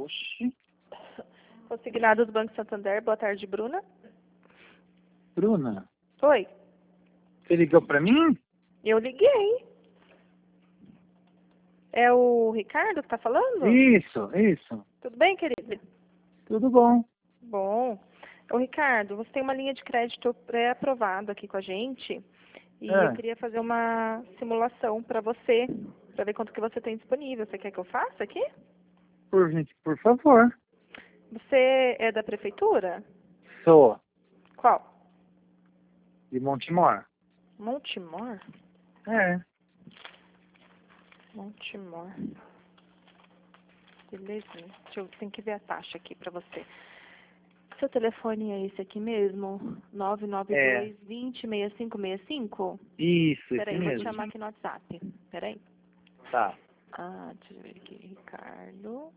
Oxi. Consignado do Banco Santander. Boa tarde, Bruna. Bruna, Oi, você ligou pra mim? eu liguei. É o Ricardo que tá falando? Isso. Tudo bem, querido? Tudo bom. Bom. Ô, Ricardo, você tem uma linha de crédito pré-aprovada aqui com a gente e eu queria fazer uma simulação para você, para ver quanto que você tem disponível. Você quer que eu faça aqui? Por favor. Você é da prefeitura? Sou Qual? de Montemor. Montemor? É. Montemor. Belezinha. Tem que ver a taxa aqui para você. Seu telefone é esse aqui mesmo? 992-20-6565? Isso, Peraí, esse vou te mesmo. chamar aqui no WhatsApp. Peraí. Tá. Deixa eu ver aqui. Ricardo.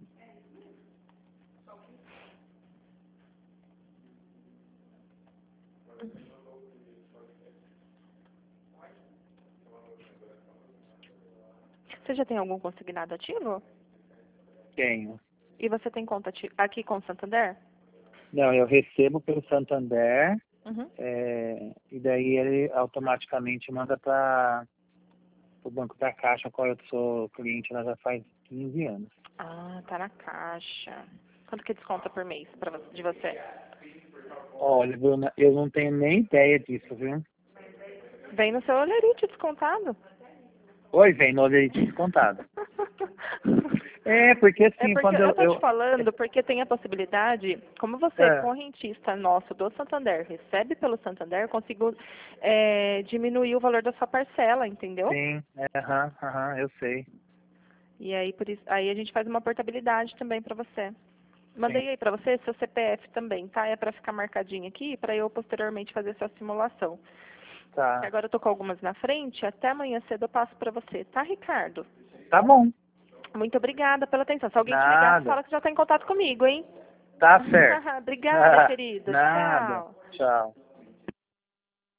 Você já tem algum consignado ativo? Tenho. E você tem conta aqui com o Santander? Não, eu recebo pelo Santander, Uhum. e daí ele automaticamente manda para o Banco da Caixa, qual eu sou cliente lá já faz 15 anos. Tá na caixa. Quanto que desconta por mês de você? Olha, Bruna, eu não tenho nem ideia disso, viu? Vem no seu olerite descontado. Oi, vem no leite descontado. Porque assim, Porque quando eu tô te falando, porque tem a possibilidade, como você é correntista nosso do Santander, recebe pelo Santander, eu consigo diminuir o valor da sua parcela, entendeu? Sim, eu sei. E aí, por isso, aí a gente faz uma portabilidade também para você. Mandei aí para você seu CPF também, tá? É para ficar marcadinho aqui, para eu posteriormente fazer sua simulação. Tá. Agora eu tô com algumas na frente, até amanhã cedo eu passo para você, tá, Ricardo? Tá bom. Muito obrigada pela atenção. Se alguém te ligar, você Nada. fala que já está em contato comigo, hein? Tá certo. Obrigada, querido. Nada. Tchau. Tchau.